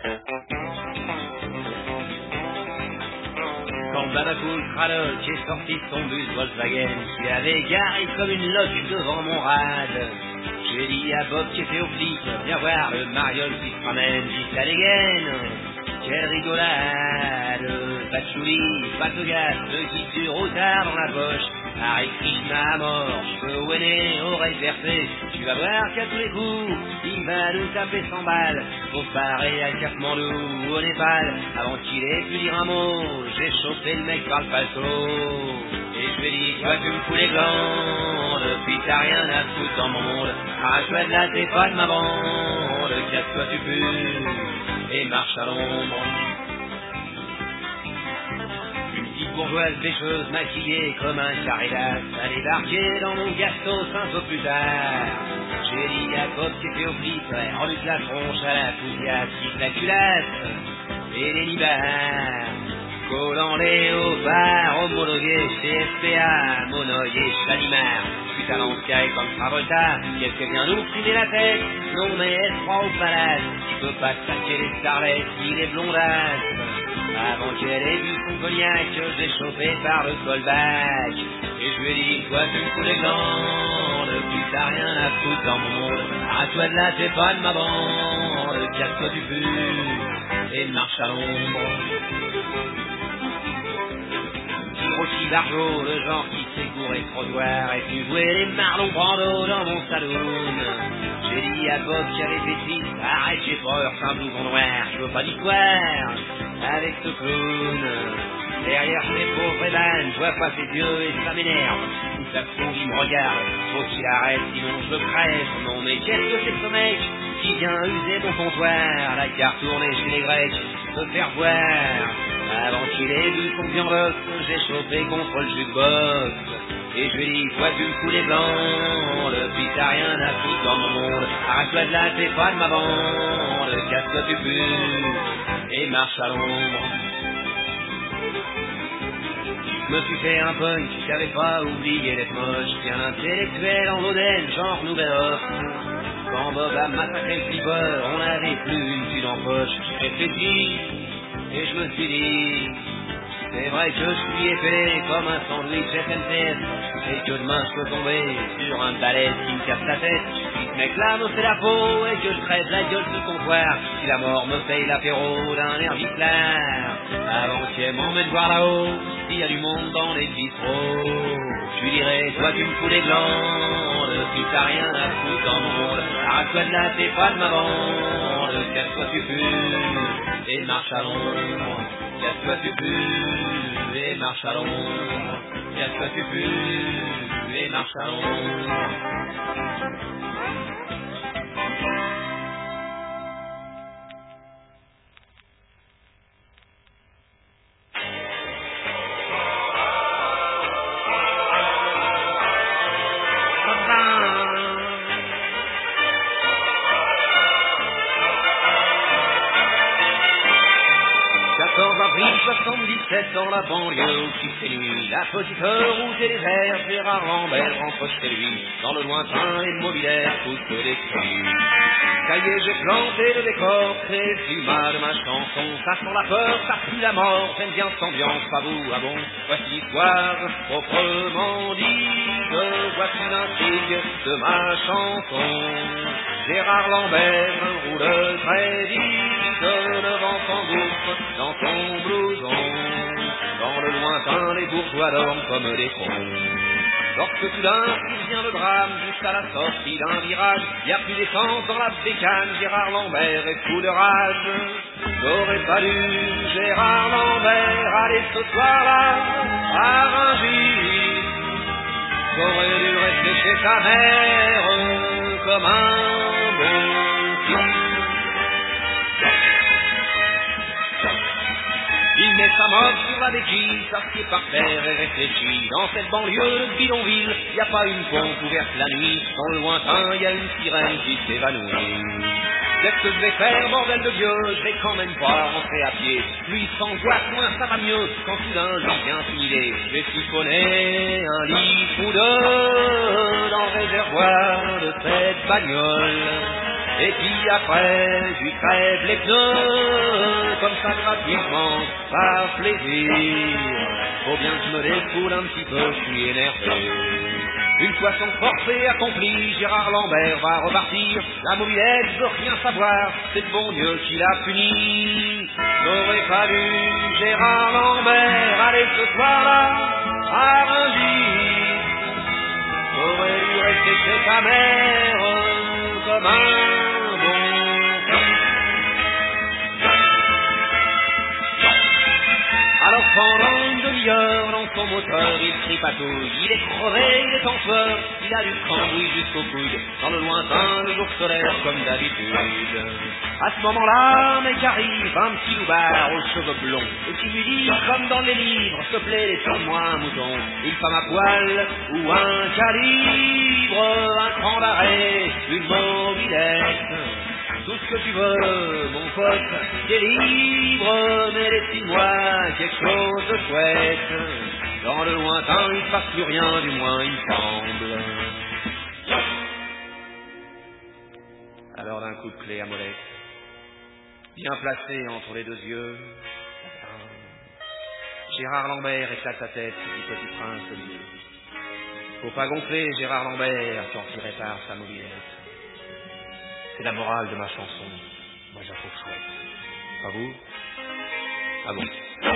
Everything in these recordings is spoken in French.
Quand Badacool Craddock est sorti de son bus Volkswagen, qui avait garé comme une loque devant mon rad, j'ai dit à Bob qui était au flic, viens voir le mariole qui se ramène jusqu'à dégaine. Quelle rigolade, pas de chouli, pas de gaz, petit sur retard dans la poche, Hare Krishna à mort, cheveux au nez, oreilles percées, tu vas voir qu'à tous les coups, il va nous taper 100 balles, faut se barrer à Kathmandu ou au Népal, avant qu'il ait pu dire un mot, j'ai chopé le mec par le palto, et je lui ai dit, toi tu me fous les glandes, puis t'as rien à foutre dans mon monde, arrache-toi de là, t'es pas de ma bande, casse-toi tu pues, et marche à l'ombre. Une petite bourgeoise pêcheuse maquillée comme un caridas a débarqué dans mon gastos un peu plus tard. J'ai dit à Bob qui était au flic, remue la tronche à la poussière, quitte la culasse et les nibards. Collant léopard, homologué chez SPA, Monoï et Chalimard. Putain l'encaille comme Travolta, qu'est-ce que vient nous frimer la tête? Non mais elle croit au palace, tu peux pas saquer les starlets ni les blondasses. Avant qu'elle ait bu son cognac, j'ai chopé par le callback. Et je lui ai dit, toi tu me fous les glandes, puis t'as rien à foutre dans mon monde. Arrête-toi de là, t'es pas de ma bande, casse-toi du but, et marche à l'ombre. Rocky Barjot, le genre qui sait courir trottoir, et tu jouais les Marlon Brando dans mon saloon. J'ai dit à Bob qui avait pétis, arrête j'ai peur, c'est un blouson noir, je veux pas d'histoire avec ce clown. Derrière ces pauvres ébanes, je vois pas ses yeux et ça m'énerve. Tout ça se trouve, il me regarde, faut qu'il arrête, sinon je crève. Non mais qu'est-ce que c'est que ce mec qui vient user mon comptoir, la carte tournée chez les Grecs, se faire voir. Avant qu'il ait vu son viandox, j'ai chopé contre le jukebox. Et je lui ai dit, toi tu me fous les blancs, puis t'as rien à foutre dans mon monde. Arrête-toi de là, t'es pas de ma bande, casse-toi tu pues, et marche à l'ombre. Je me suis fait un punk, j'avais pas oublié d'être moche, bien intellectuel en Oden, genre Nouvel Offre. Quand Bob a massacré le flipper, on n'avait plus une thune en poche. J'ai réfléchi, et je me suis dit, c'est vrai que je suis épais comme un sandwich SNCF, et que demain je peux tomber sur un balai qui me casse la tête. Si ce mec-là me fait la peau et que je crève la gueule du comptoir, si la mort me paye l'apéro d'un air vicelard, avant qu'elle m'emmène voir là-haut, s'il y a du monde dans les bistrots, je lui dirais, toi tu me fous les glandes, tu t'as rien à foutre dans mon monde, arrête-toi de là, t'es pas de ma bande, casse-toi tu pues, et marche à l'ombre. Casse-toi tu pues, et marche à l'ombre. Casse-toi tu pues, et marche à l'ombre. Avril 77 dans la banlieue où il fait nuit, la petite heure où c'est désert, Gérard Lambert rentre chez lui, dans le lointain les mobilières poussent des cris. Cahier j'ai planté le décor, c'est le climat de ma chanson, ça sent la peur, ça pue la mort, j'aime bien cette ambiance, pas vous, ah bon, voici l'histoire proprement dite, voici l'intrigue de ma chanson. Gérard Lambert roule très vite, le vent s'engouffre dans son blouson. Dans le lointain, les bourgeois dorment comme des cons. Lorsque tout d'un coup vient le drame, jusqu'à la sortie d'un virage, y a plus d'essence dans la bécane, Gérard Lambert est fou de rage. N'aurait pas dû Gérard Lambert aller ce soir-là à Rungis. Qu'aurait dû rester chez sa mère comme un bon fils. Il met sa mode sur la béquille, s'assied par terre et réfléchit. Dans cette banlieue de bidonville, y a pas une pompe ouverte la nuit. Dans le lointain, y a une sirène qui s'évanouit. Qu'est-ce que je vais faire, bordel de Dieu? Je vais quand même pas rentrer à pied. Lui s'angoisse, moins ça va mieux. Quand soudain, j'en viens une idée. J'ai siphonné un litre ou deux dans le réservoir de cette bagnole. Et puis après, je lui crève les pneus, comme ça gratuitement, par plaisir. Faut bien que je me défoule un petit peu, je suis énervé. Une fois son forfait accompli, Gérard Lambert va repartir. La mobilette veut rien savoir, c'est le bon Dieu qui l'a puni. N'aurait pas dû Gérard Lambert aller ce soir-là à Rungis. T'aurais dû rester chez ta mère comme un bon fils. Alors pendant une demi-heure dans son moteur il tripatouille, il est crevé, il est en sueur, il a du cambouis jusqu'aux couilles, dans le lointain le jour solaire comme d'habitude. À ce moment-là, un mec arrive, un petit loupard aux cheveux blonds, et qui lui dit comme dans les livres, s'il te plaît laisse-moi un mouton, une femme à poil ou un calibre, un cran d'arrêt, une mobilette. Tout ce que tu veux, mon pote, t'es libre, mais laisse-moi quelque chose de chouette. Dans le lointain, il ne se passe plus rien, du moins il semble. Alors d'un coup de clé à molette, bien placé entre les deux yeux, Gérard Lambert éclate la tête du petit prince de Lieu. Faut pas gonfler Gérard Lambert quand il répare sa mobilette. C'est la morale de ma chanson. Moi, je la trouve chouette. Pas vous? Ah bon?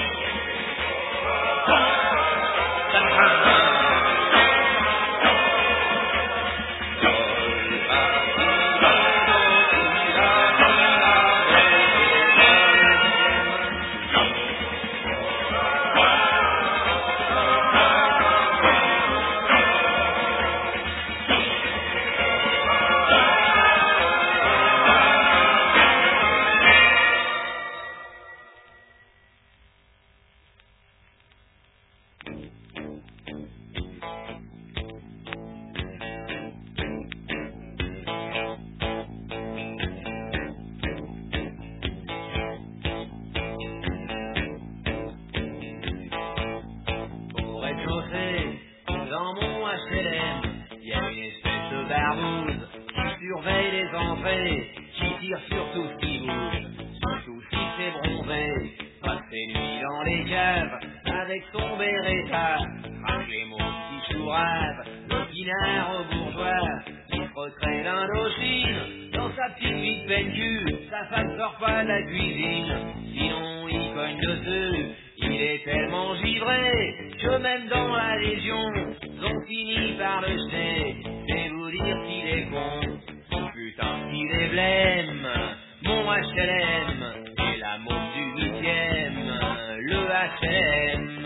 Dans mon HLM, il y a une espèce de barbouze qui surveille les entrées, qui tire sur tout ce qui bouge, surtout si c'est bronzé, passe ses nuits dans les caves, avec son Beretta, craque les mots qui chourave, le pinard au bourgeois, qui se recrée d'Indochine, dans sa petite vie de peine cul, sa femme sort pas de la cuisine, sinon il cogne dessus. Il est tellement givré que même dans la Légion, on finit par le jeter. C'est vous dire qu'il est con, putain qu'il est blême. Mon HLM est la môme du 8e, le HLM.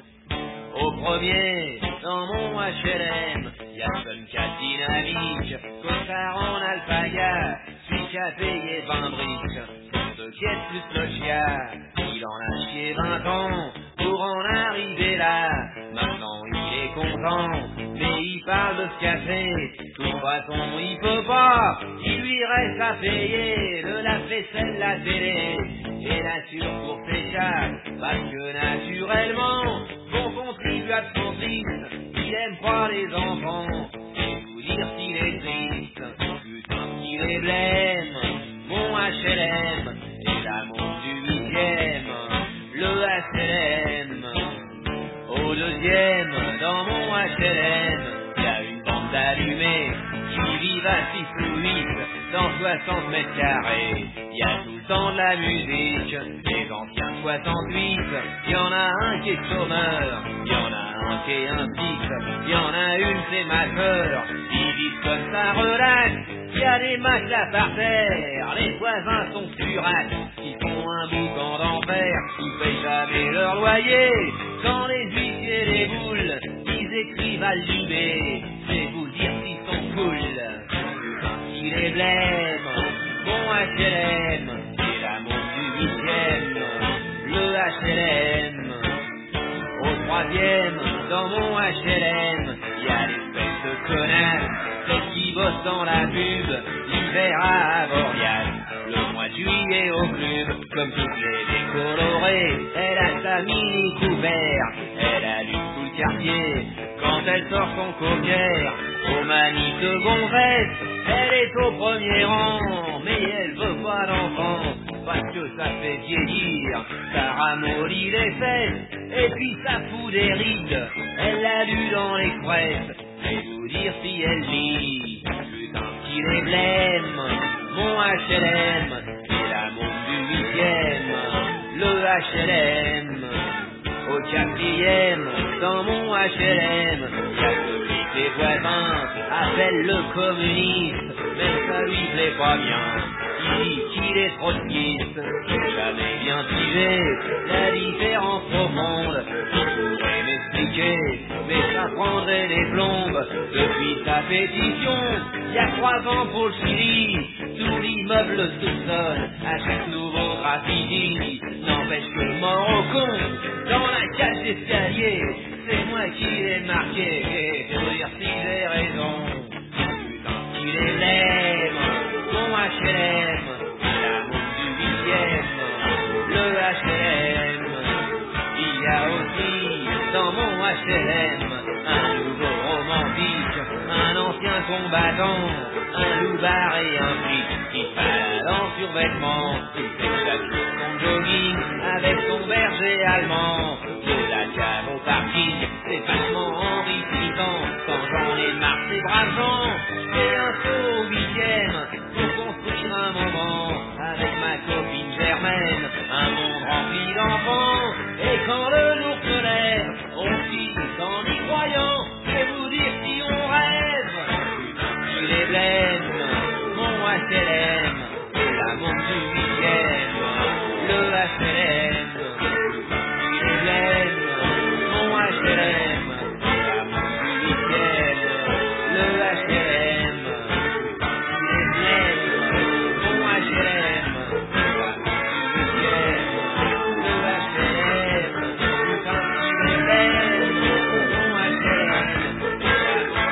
Au premier, dans mon HLM, y'a Suncat dynamique, costard en alpaga, celui qui a payé 20 briques, pour deux quêtes plus le chien. Il en a chié 20 ans pour en arriver là. Maintenant il est content, mais il parle de ce café. De toute façon il peut pas, il lui reste à payer le lave-vaisselle, la télé et l'assurance pour ses chats. Parce que naturellement, son contribuable sont tristes, il aime pas les enfants. Et vous dire qu'il est triste, putain qu'il est blême. Mon HLM est l'amour du 8e, le HLM. Au deuxième, dans mon HLM, y'a une bande d'allumés qui vivent à 6 ou 8 dans 60 mètres carrés. Y'a tout le temps de la musique, les anciens 68. Y'en a un qui est chômeur, y'en a un qui est un type, y'en a une c'est ma sœur. Ils vivent comme ça relax, y'a des matelas par terre, les voisins sont suracs, ils font un boucan d'enfer, ils payent jamais leur loyer. Quand les huissiers les boules, ils écrivent à l'IB, c'est vous dire qu'ils sont cool. Il est blême, mon HLM, c'est l'amour du 8e, le HLM. Au troisième, dans mon HLM, y'a l'espèce de connasse, celle qui bosse dans la pub, l'hiver à Avoriaz, le mois de juillet au club, comme toutes les décolorées, elle a sa mini couvert, elle allume tout le quartier, quand elle sort son coquère, aux manies de gonzesse, elle est au premier rang, mais elle veut pas d'enfant, parce que ça fait vieillir, ça ramollit les fesses, et puis ça fout des rides, elle l'a lu dans l'Express, et vous dire si elle lit, putain qu'il est blême, mon HLM, c'est la montre du 8e, le HLM, au 4e, dans mon HLM, y'a celui que les voisins appellent le communiste, mais ça lui plaît pas bien, il dit qu'il est trotskiste, jamais bien tiré, la différence profonde, il pourrait m'expliquer, mais ça prendrait des plombes, depuis sa pétition, y a 3 ans pour le Chili, tout l'immeuble soupçonne, à chaque nouveau graffiti, n'empêche que mort au con, dans la cage d'escalier, c'est moi qui l'ai marqué, et faut dire si j'ai raison, putain qu'il est lame, mon HLM, la montre du 8e, le HLM, il y a aussi dans mon HLM, un nouveau romantique, un ancien combattant, un loupard et un flic, qui se balade en survêtement, il fait chaque jour son jogging, avec son berger allemand, de la cave au parking, c'est vachement enrichissant, quand j'en ai marre ces braves gens, et un saut au 8e, pour construire un moment, avec ma copine Germaine, un monde rempli d'enfants, et quand le jour se lève, aussi en y croyant, je vais vous dire si on rêve, putain qu'il est blême, mon HLM, c'est la montre du 8e, le HLM, putain qu'il est blême, mon HLM, c'est la montre du 8e, le HLM, putain qu'il est blême, mon HLM, c'est la montre du 8e, le HLM, putain qu'il est blême, mon HLM, c'est la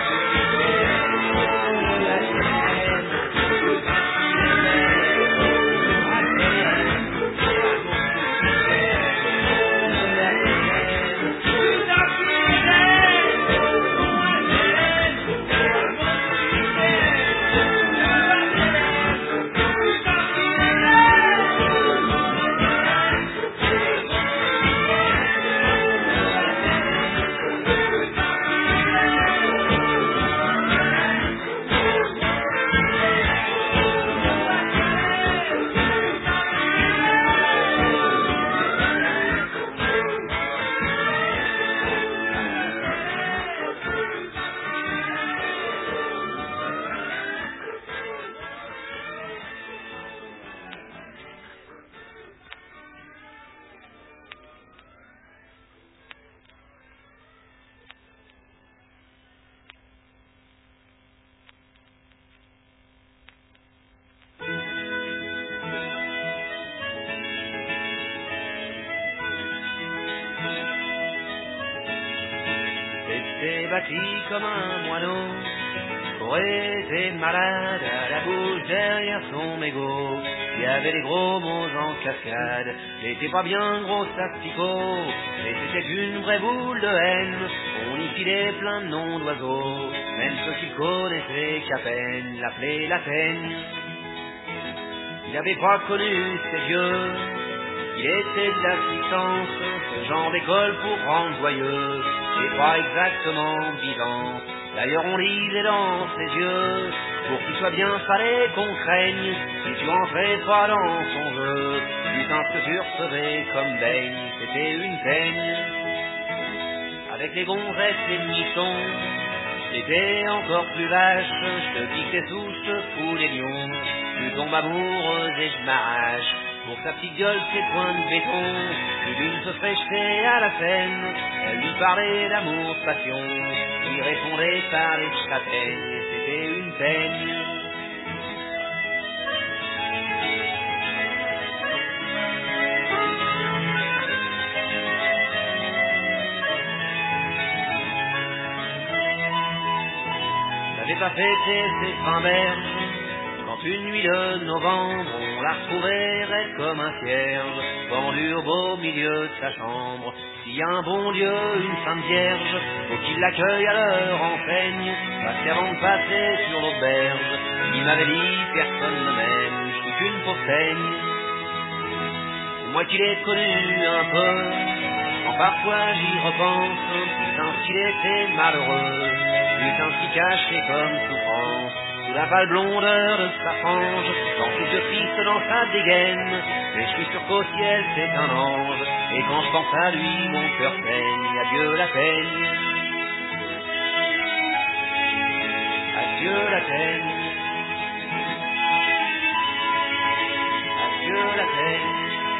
C'était bâti comme un moineau, aurait été malade à la bouche derrière son mégot. Il y avait des gros mots en cascade, c'était pas bien gros asticot, mais c'était une vraie boule de haine, on y filait plein de noms d'oiseaux, même ceux qui connaissaient qu'à peine l'appelaient la teigne. Il n'avait pas connu ses dieux, il était de l'assistance, ce genre d'école pour rendre joyeux, c'est pas exactement vivant. D'ailleurs on lisait dans ses yeux, pour qu'il soit bien fallait qu'on craigne, si tu entrais pas dans son jeu, putain ce que tu recevais comme baigne, c'était une teigne. Avec les gonzesses et le nichon, c'était encore plus vache, je te pique tes sous, je te fous les lions, tu tombes amoureuse et je m'arrache, pour sa petite gueule ses points de béton, plus d'une se serait jetée à la scène, elle lui parlait d'amour, de passion, il répondait par les châtaignes, c'était une teigne. N'avait pas fêté ses trimberges, quand une nuit de novembre, on la retrouvait raide comme un cierge, pendue au beau milieu de sa chambre. S'il y a un bon Dieu, une sainte vierge, faut qu'il l'accueille à leur enseigne, parce qu'avant de passer sur l'autre berge, il m'avait dit personne ne m'aime, saigne. Moi qui l'ai connu un peu, quand parfois j'y repense, putain s'il était malheureux, putain si caché comme souffrance, sous la pâle blondeur de sa frange, dans ses yeux tristes, dans sa dégaine, mais je suis sûr qu'au ciel c'est un ange, et quand je pense à lui, mon cœur saigne, adieu la peigne, adieu la peigne, adieu la peigne.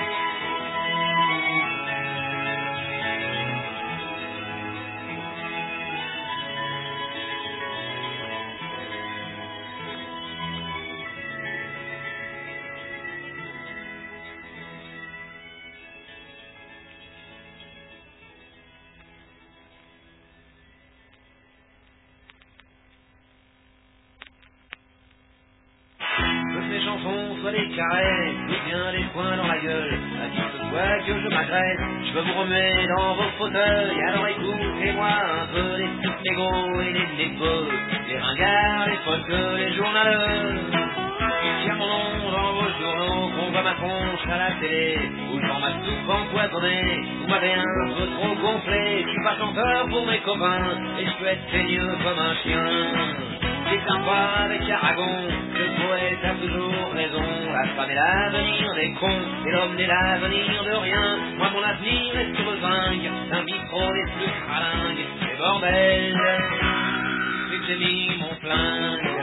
Mes chansons soient des caresses, ou bien des poings dans la gueule, à qui ce soit que je m'agresse, je veux vous remuer dans vos fauteuils, alors écoutez-moi un peu les petits négos et les négos, les ringards, les folles, les journaleux. Tiens mon nom dans vos journaux, qu'on voit ma conche à la télé, où je vends ma soupe empoisonnée, vous m'avez un peu trop gonflé, je suis pas chanteur pour mes copains, et je peux être saigneux comme un chien. C'est sympa avec Aragon, le poète a toujours raison, la femme est l'avenir des cons, et l'homme n'est l'avenir de rien. Moi mon avenir est sur le zinc, un bistrot des plus cralingues, et bordel, c'est que j'ai mis mon flingue.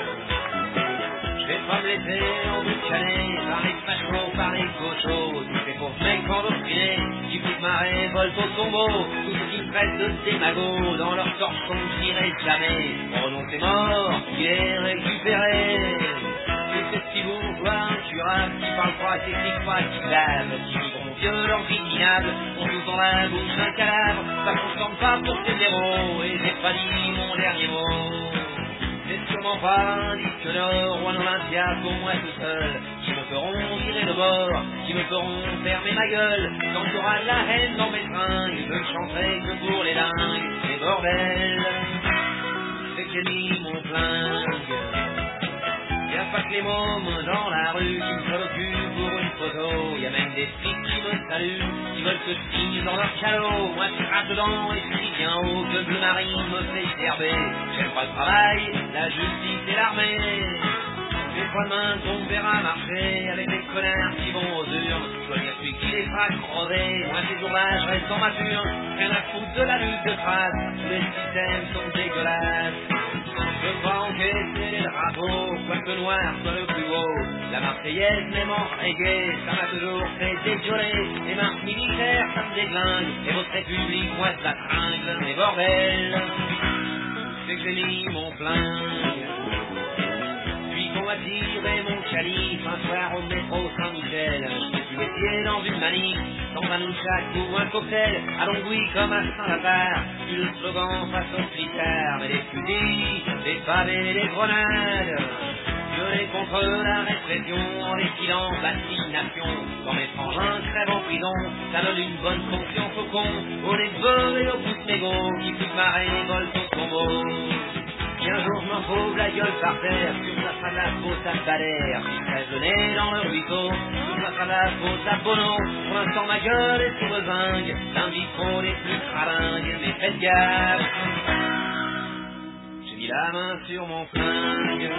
Je vais pas me laisser emboucaner par les fachos, par les cochos, tous ces pauvres mecs endoctrinés qui foutent ma révolte au tombeau, tous ceux qui me traitent de démagos, dans leur torchon je n'irai jamais. Oh non c'est mort, il est récupéré. C'est ces petits bourgeois incurables qui parlent pas, qui crient pas, qui lavent, qui vivront violents, vignables, on tous dans la bouche un cadavre, ça consomme pas pour ces héros, et j'ai pas dit mon dernier mot. C'est sûrement pas un disque d'or ou un Olympia pour moi tout seul, qui me feront virer de bord, qui me feront fermer ma gueule, quand il y aura de la haine dans mes fringues, je ne chanterai que pour les dingues, et bordel, c'est que j'ai mis mon flingue. Y'a pas que les mômes dans la rue qui me collent au cul pour une photo, y'a même des filles qui me saluent, qui veulent que je signe dans leur calot. Moi je crache dedans et je crie bien haut que Bleu Marine me fait gerber. J'aime pas le travail, la justice et l'armée. Les fois demain on verra marcher avec des connards qui vont aux urnes. Choisir celui qui les fera crever. Moi ces jours-là je reste dans ma turne, rien à foutre de la lutte de crasse. Tous les systèmes sont dégueulasses. Je crois encaisser les drapeaux, quoique noir soit le plus haut. La Marseillaise même en reggae, ça m'a toujours fait dégueuler. Les marques militaires, ça me déglingue, et votre république, moi ça tringle. Mais bordel, c'est que j'ai mis mon flingue. Puis qu'on m'a tiré mon calife, un soir au métro Saint-Michel, je me suis méfié dans une manif, dans un nunchak ou un cocktail, à Longwy comme à Saint-Lazare, le slogan face au flicard, mais les fusils, les pavés, les grenades, violer contre la répression, en défilant l'assignation, quand mes frangins crèvent en prison, ça donne une bonne confiance aux cons, aux neveux et aux pouces négaux, qui foutent ma révolte au tombeau. Si un jour je m'en fauve la gueule par terre, sur ça sera la faute à Valère. Si je reste le nez dans le ruisseau, sur ça sera la faute à Bono. Pour l'instant ma gueule est sur le zinc, d'un bistrot les plus cralingues. Mais faites gaffe, j'ai mis la main sur mon flingue.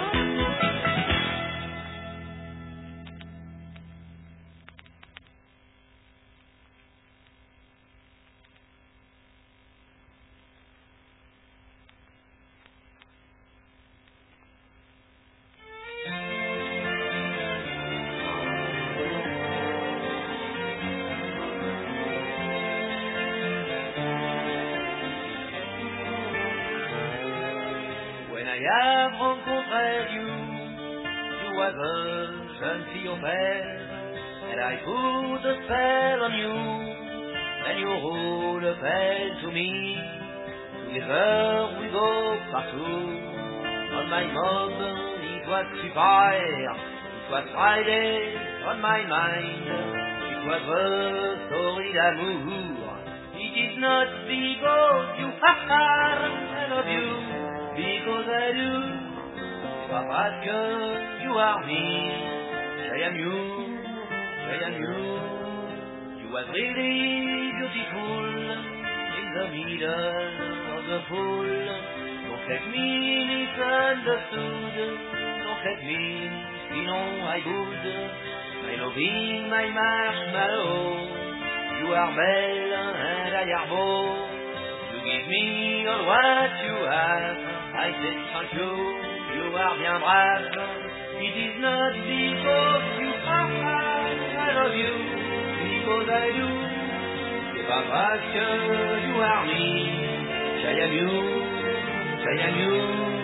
I have rencontré you was a jeune fille au père, and I put a spell on you, and you rule a spell to me. Together we go partout, on my mom it was super, it was Friday on my mind, it was a story d'amour. It is not because you I love you, because I do, c'est pas parce que you are me, am you, I am you. You was really beautiful in the middle of the pool. Don't let me misunderstood. Don't let me sinon I would. My loving, my marshmallow. You are belle and I are beau. You give me all what you have. I say thank you. You are bien brave. It is not because you are fine. I love you because I do. C'est pas parce que you are me. I am you. I am you.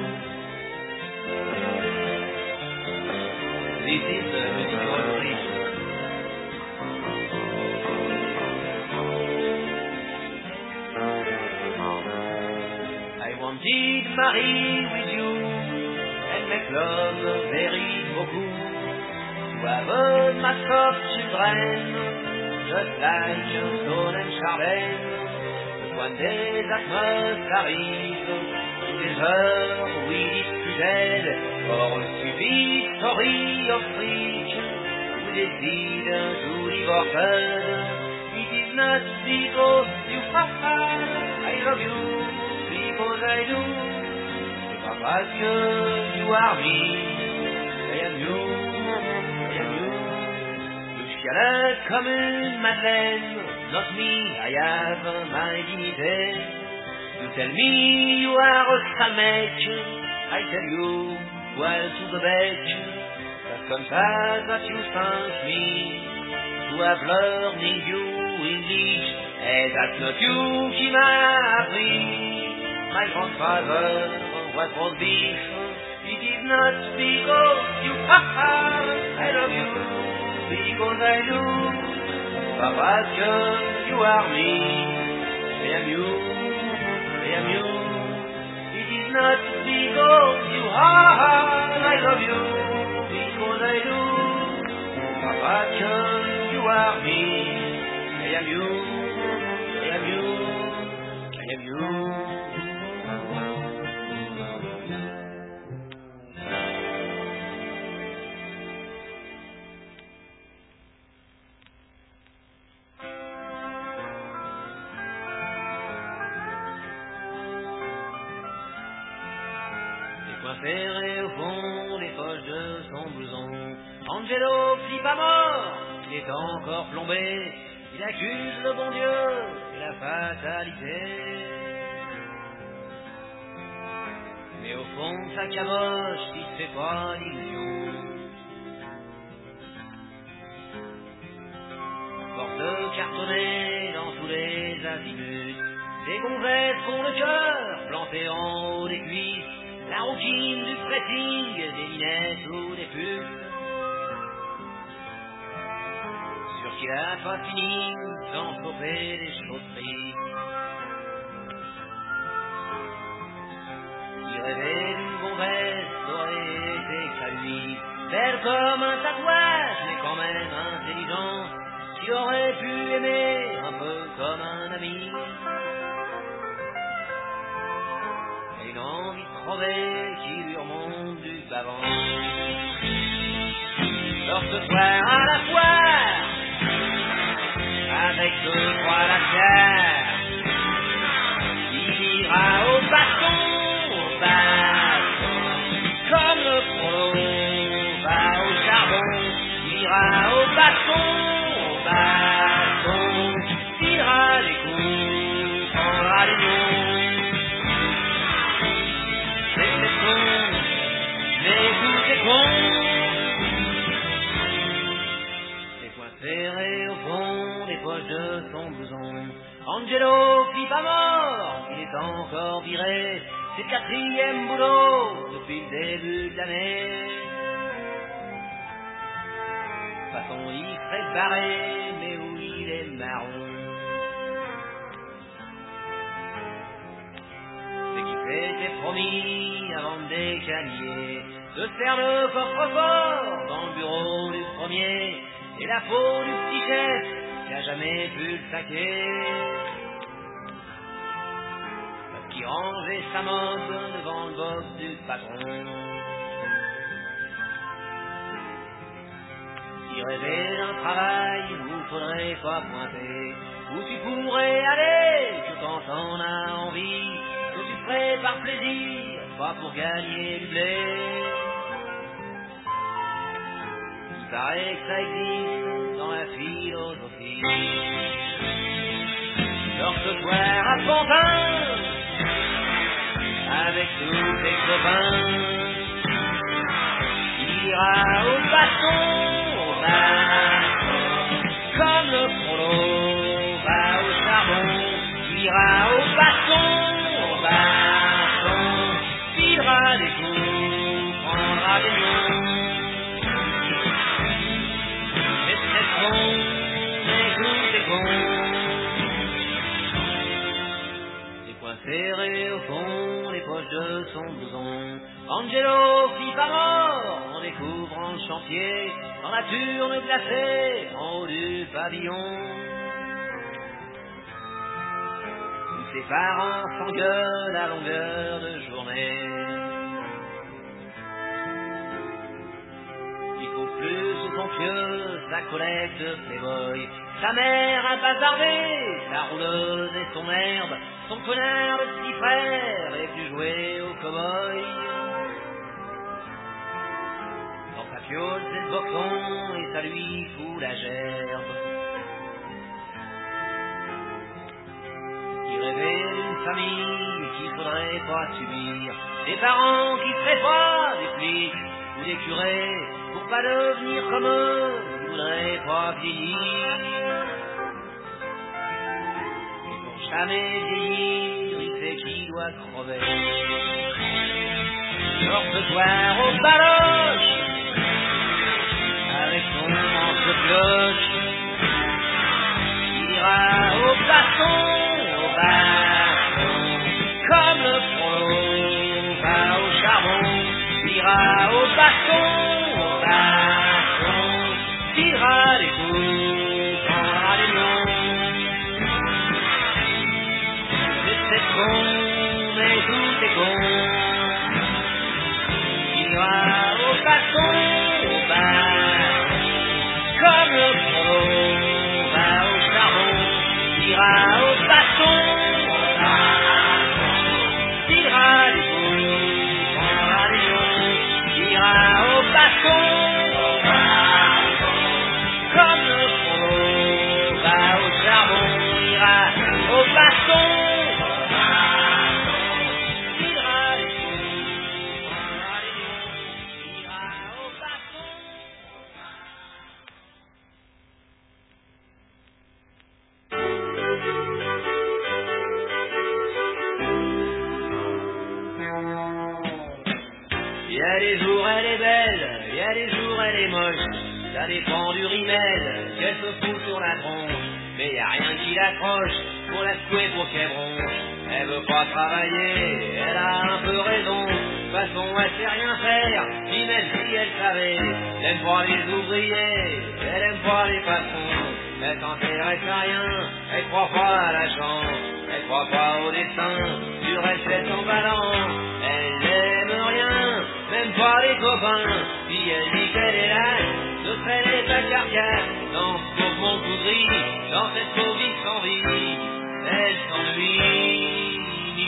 This is the musical bridge. I wanted to marry with you and make love very beaucoup. To have a mass of children, just like Stone and Chardin. But one day that must arrive. Des heures où il discutait pour une stupide story of freak who décide to divorce. It is not because you are fine, I love you because I do. C'est pas parce que you are me, I am you, I am you. Je chialais comme une madeleine, not me, I have my dignité. You tell me you are a sale mec, I tell you, well to the bec. That's comme ça that you thank me, to have learning you English. And that's not you qui m'a appris. My grandfather was roast beef. It is not because you I love you, because I do. Pas parce que you are me, I am you. I am you. It is not because you are, I love you, because I do. Papa, you are me. I am you. I am you. I am you. Serré au fond des poches de son blouson, Angelo flippe à mort, il est encore plombé, il accuse le bon Dieu et la fatalité. Mais au fond de sa caboche, il se fait pas d'illusion. Porte cartonné dans tous les azimuts, des gonzesses qu'ont le cœur planté en haut des cuisses. La rouquine du pressing, des minettes ou des pulls. Sur qu'il a pas fini sans stopper les chausseries. Il rêvait d'une gonzesse, aurait été qu'à lui. Belle comme un tatouage, mais quand même intelligente. Qu'il aurait pu aimer un peu comme un ami. Et une envie de crever qui lui remonte du bavant. Lors ce soir à la foire, avec 2-3 latières, il ira au bâton, comme le prolo va au charbon. Il ira au bâton, tirera les coups, prendra les noms. Mais tout est con. Les poings serrés au fond des poches de son blouson. Angelo flippe à mort, il est encore viré. C'est le 4e boulot depuis le début de l'année. De toute façon, il serait barré, mais où il est marron. C'est qu'il s'était promis avant de décanier de faire le coffre-fort dans le bureau du premier. Et la peau du petit chef qui a jamais pu le saquer. Parce qu'il rangeait sa mode devant le boss du patron. Si rêver d'un travail où faudrait pas pointer, où tu pourrais aller tout en t'en as envie, que tu ferais par plaisir, pas pour gagner du blé. Il paraît que ça existe dans la philosophie. Sors ce soir à Pantin, avec tous tes copains, il ira au baston, au bar, comme le prolo va au charbon, il ira au baston, au baston, filera des coups, prendra des noms. Et c'est con, mais tout est con. Serré au fond des poches de son blouson, Angelo fit pas mort en découvrant le chantier, dans la turne glacée, en haut du pavillon. Où ses parents s'engueulent à longueur de journée. Il faut plus sous son pieu sa collecte Playboy, sa mère a bazardé, sa rouleuse et son herbe, son connard de petit frère est plus joué au cow-boy. Dans sa fiole c'est le boxon et ça lui fout la gerbe. Il rêvait d'une famille qu'il faudrait pas subir, des parents qui seraient pas des flics ou des curés, pour pas devenir comme eux, il voudrait pas vieillir. Et pour jamais vieillir, il sait qu'il doit crever. Sort ce soir au baloche, avec son manche de pioche, il ira au baston, au baston, comme le prolo va au charbon, il ira au baston, au baston, tirera des coups, prendra des noms. C'est con, mais tout est con. Il ira au baston, comme le prolo va au charbon, il ira au baston, tirera des coups, prendra des noms. Il ira au baston, comme le prolo va au charbon, il ira au baston. Il y a des jours elle est belle, il y a des jours elle est moche, ça dépend du rimel qu'elle se fout sur la tronche, mais y a rien qui l'accroche pour la secouer pour qu'elle bronche. Elle veut pas travailler, elle a un peu raison, de toute façon elle sait rien faire, ni même si elle savait. Elle aime pas les ouvriers, elle aime pas les patrons, elle s'intéresse à rien, elle croit pas à la chance, elle croit pas au destin, du reste elle s'en balance, elle n'aime rien, même pas les copains, puis elle dit qu'elle est lâche, de traîner sa carcasse, dans ce pauvre monde tout gris, dans cette pauvre vie sans vie, elle s'ennuie,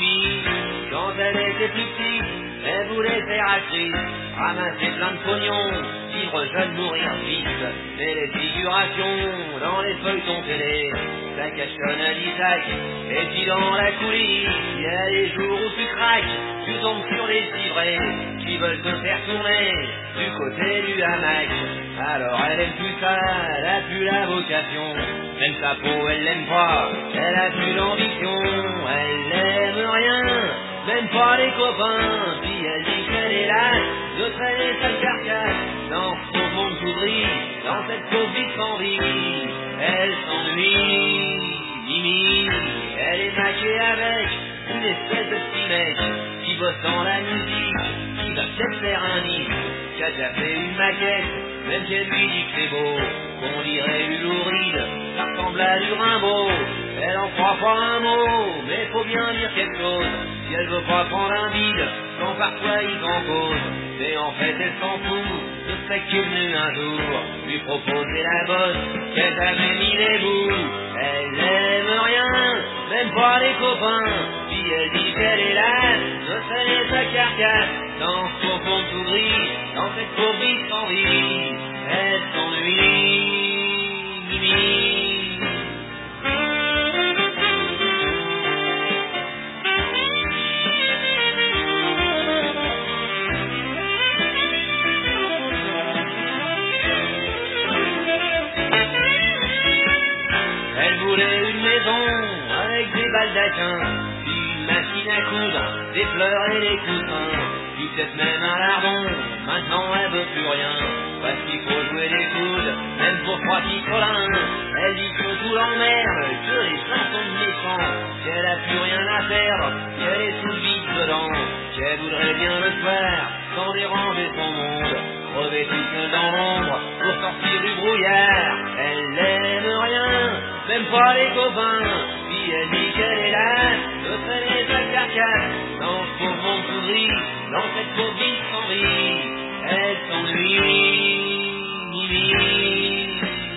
quand elle était plus petite, elle voulait faire actrice, ramasser plein de pognon, vivre jeune, mourir vite, mais les figurations dans les feuilletons télé, ça cachonne à l'Isaac, et puis dans la coulisse, il y a les jours où tu craques, tu tombes sur les civrés, qui veulent te faire tourner, du côté du hamac, alors elle aime plus ça, elle a plus la vocation, même sa peau elle l'aime pas, elle a plus l'ambition, elle n'aime rien, même pas les copains, puis elle dit qu'elle est lâche, de traîner sa carcasse, dans ce pauvre monde tout gris, dans cette pauvre vie sans vie, elle s'ennuie, Mimi, elle est maquée avec une espèce de petit mec, qui bosse dans la musique, qui va peut-être faire un disque, qui a déjà fait une maquette, même qu'elle lui dit que c'est beau, qu'on dirait du louride, ça ressemble à du Rimbaud, elle en croit pas un mot, mais faut bien dire quelque chose, si elle veut pas prendre un bide, quand parfois il en cause, mais en fait elle s'en fout, je serais qu'il venu un jour lui proposer la bosse qu'elle avait mis les bouts. Elle n'aime rien, même pas les copains, puis elle dit qu'elle est lasse de traîner sa carcasse dans ce fond tout gris, dans cette pauvre vie sans vie. Elle s'ennuie, Mimi. Elle voulait une maison avec des baldaquins, puis une machine à coudre, des fleurs et des coussins, puis peut-être même un lardon. Maintenant elle veut plus rien, parce qu'il faut jouer les coudes, même pour trois picolins. Elle dit que tout l'emmerde, que les chansons de méchants, qu'elle a plus rien à perdre, qu'elle est sous le vide dedans, qu'elle voudrait bien le faire, sans déranger son monde, crever toute seule dans l'ombre, pour sortir du brouillard. Elle n'aime rien, même pas les copains, puis elle dit qu'elle est là, de traîner sa carcasse, dans ce pauvre monde tout gris, dans cette pauvre vie sans vie. Elle s'ennuie, Mimi.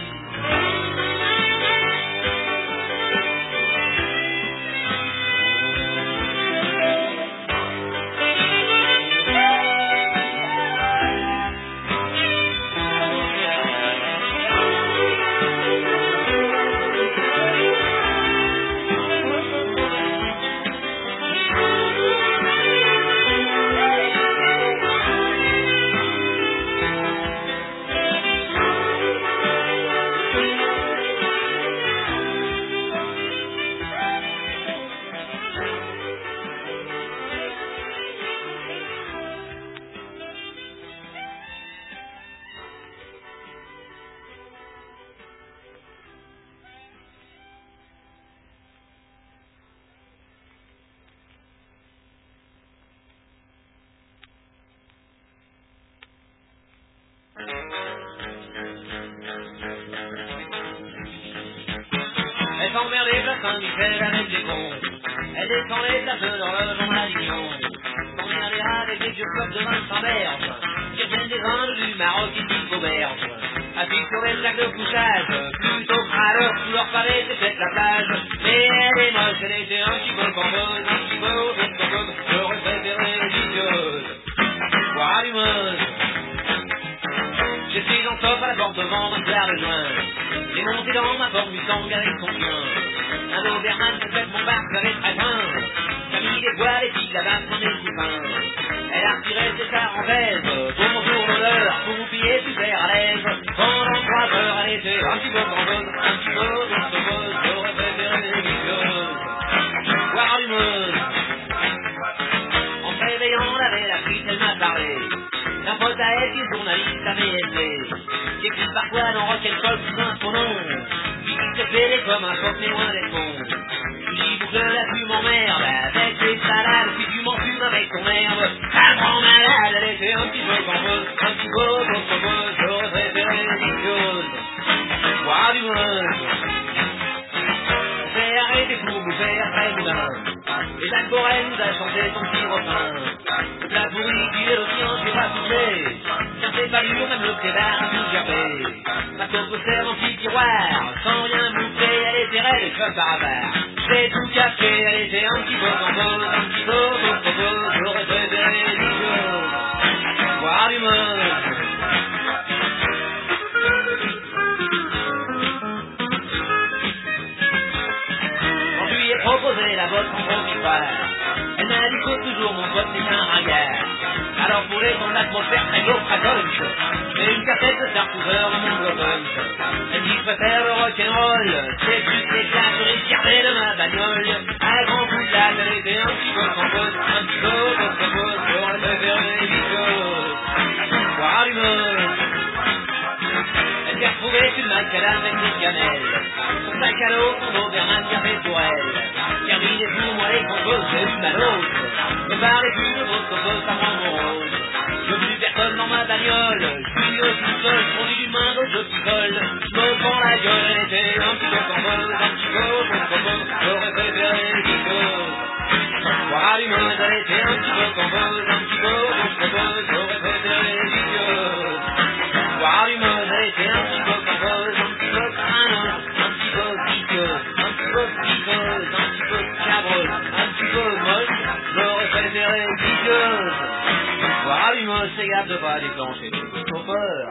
Elle s'emmerdait la Saint-Michel avec des cons. Elle descend les tables d'horloge en Avignon. S'emmerdait avec des vieux clubs de vin sans berge, qui reviennent des Indes du Maroc et du Beauberge. Assis sur les sacs de couchage, plutôt crâleur, sous leur palais c'était la plage. Mais elle est moche, elle était un petit peu campeuse, un petit peu autochtone. J'aurais préféré religieuse, voire allumeuse. J'étais en top à la porte devant un clair de juin. J'ai monté dans ma Ford Mustang avec son chien. Un Doberman de fait mon bar avait très faim. J'ai mis les voiles et puis la base dans mes coussins. Elle a retiré ses tarentaises pour mon tour d'honneur, pour vous piller super à l'aise. Pendant 3 heures elle était un petit peu campeuse, un petit peu d'autreuse. J'aurais préféré religieuse, voire allumeuse. En se réveillant, elle avait la suite, elle m'a parlé d'un pote à elle qui est journaliste à BFC, qui écrit parfois dans Rock'n'Roll sous un faux nom, puis qui s'est fait comme un choc mais loin d'être con. Je dis que la plume m'emmerde avec des salades, puis tu m'en fumes avec ton merde. Un grand malade, elle était un petit peu campeuse, un petit peu d'autreuse. J'aurais préféré religieuse, voire allumeuse. On s'est arrêté pour bouffer après boudin, et Jacques Borel nous a chanté son petit refrain. Le plat pourri qui est le sien, j'ai pas touché. Tiens, c'est pas dur, même le clébard a tout gerbé. Ma taupe se sert en petit tiroir, sans rien bouffer, elle était raide comme par hasard. J'ai tout caché, elle était un petit peu campeuse, un petit peu d'autreuse. J'aurais préféré religieuse, voire allumeuse. Quand je lui ai proposé la botte en provisoire, elle m'a dit que toujours mon pote c'est un ringard. Alors pour les ton atmosphère très beau fracoche, j'ai une cassette de Sarkouver dans mon bloc-punch. Elle dit je préfère le rock'n'roll, c'est plus éclat, je risque garder de ma bagnole. À grand coup de latte, elle était un petit peu campeuse, un petit peu d'autreuse. J'aurais préféré religieuse, voire allumeuse. Elle s'est retrouvée sur le macadam avec des cannelles, son sac à l'eau, son Doberman qui a fait pour elle. Qui a mis des jours, moi les composes, j'ai une à l'autre. Ne parlez plus de votre cause, ça rend mon rôle. Je veux plus personne dans ma bagnole, je suis tout seul, je conduis d'une main, d'autre je picole. Je me prends la gueule, elle était un petit peu campeuse, un petit peu d'autreuse. J'aurais préféré religieuse, voire allumeuse. Elle était un petit peu campeuse, un petit peu d'autreuse. J'aurais préféré religieuse, pas déclencher le chauffeur.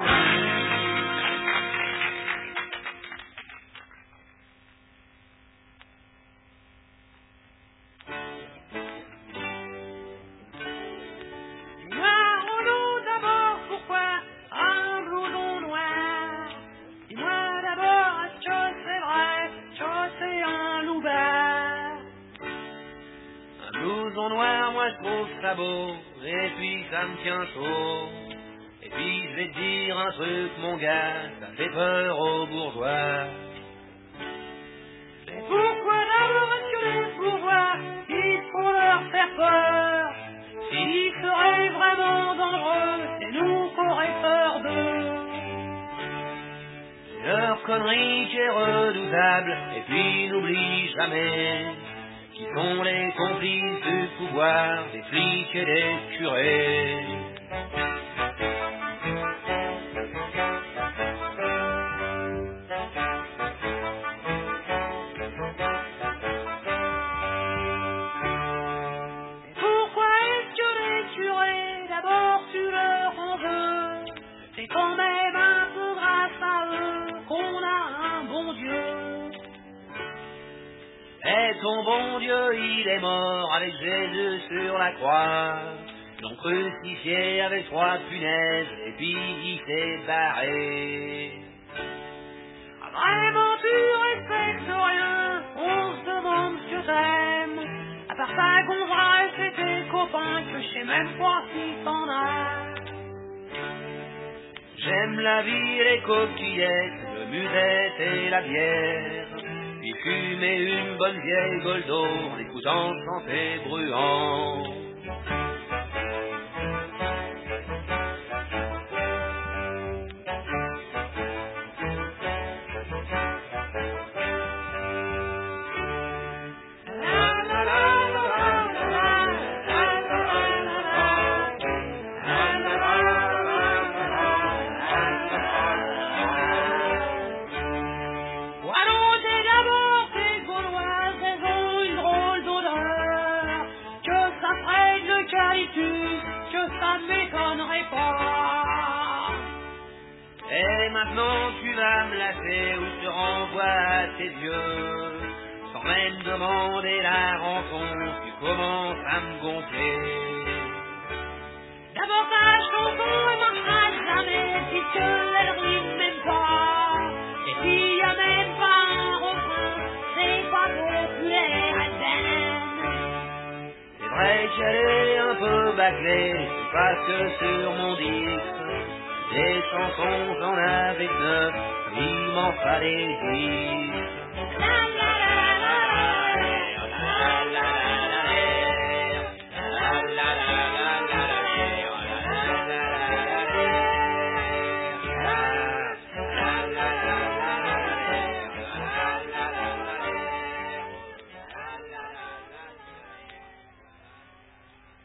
Blouson noir, moi je trouve ça beau, et puis ça me tient chaud. Et puis je vais te dire un truc mon gars, ça fait peur aux bourgeois. Mais pourquoi d'abord est-ce que les bourgeois, il faut leur faire peur? S'ils seraient vraiment dangereux, c'est nous qu'aurait peur d'eux. Leur connerie qui est redoutable, et puis n'oublie jamais qui sont les complices du pouvoir, des flics et des curés. Et pourquoi est-ce que les curés, d'abord tu leur en veux? C'est quand même un peu grâce à eux qu'on a un bon Dieu. Et ton bon Dieu, il est mort avec Jésus sur la croix. Ils l'ont crucifié avec 3 punaises, et puis il s'est barré. Ah, vraiment tu respectes rien, on se demande ce que t'aimes. À part ta gonzesse et tes copains que je sais même pas si t'en as. J'aime la vie, les coquillettes, le musette et la bière. Puis fumer une bonne vieille Goldo en écoutant chanter Bruant. Que ça ne m'étonnerait pas. Et maintenant tu vas me lâcher ou te renvoie à tes dieux. Sans même demander la rançon, tu commences à me gonfler. D'abord ta chanson elle marchera jamais puisqu'elle rime même pas. Et puis y a même pas un refrain, c'est pas populaire à peine. C'est vrai qu'elle est un peu bâclée, c'est parce que sur mon disque, des chansons j'en avais 9, il m'en fallait 10.